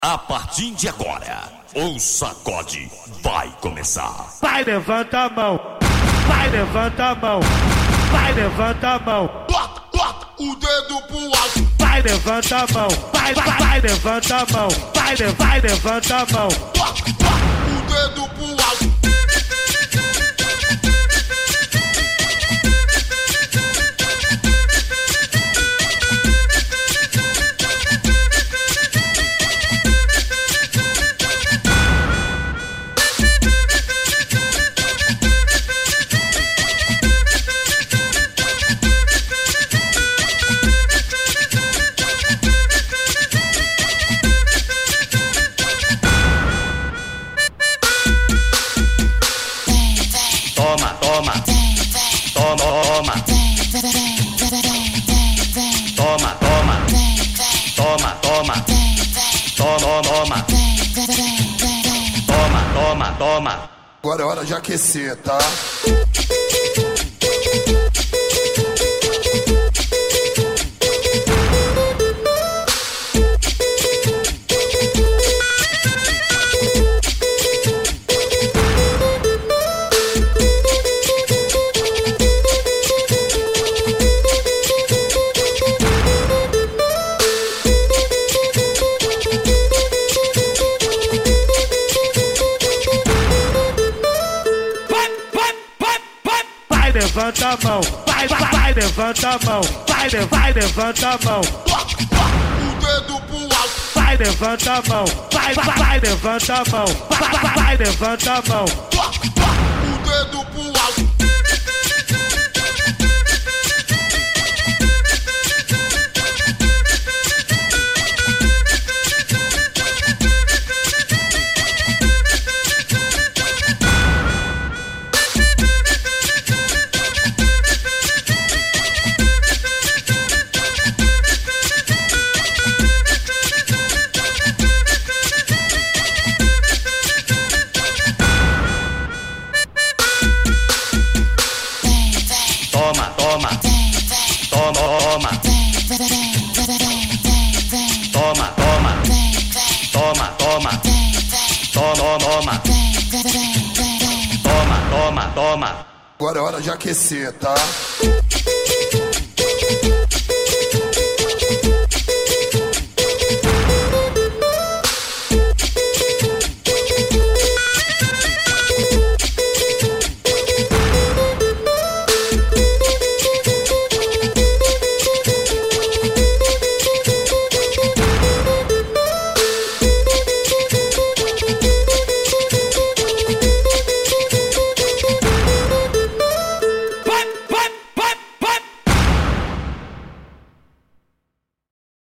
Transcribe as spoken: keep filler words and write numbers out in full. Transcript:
A partir de agora, o sacode vai começar. Vai, levanta a mão. Vai, levanta a mão. Vai, levanta a mão. Bota, bota o dedo pro alto. Vai, levanta a mão. Vai, vai, vai, levanta a mão. Vai, vai, levanta a mão. Bota, bota o dedo pro alto. Toma, toma, toma, toma, toma, toma, toma, toma, toma, toma, toma, toma. Agora é hora de aquecer, tá? Vai, levanta a mão. Vai, vai, vai, levanta a mão. Vai, vai, levanta a mão. Bota, bota o dedo pro alto. Vai, levanta a mão. Vai, vai, vai, levanta a mão. Vai, vai, vai, levanta a mão. Bota, bota o dedo pro alto. Toma, toma, toma, toma, toma, toma, toma, toma, toma, toma, toma, toma. Agora é hora de aquecer, tá?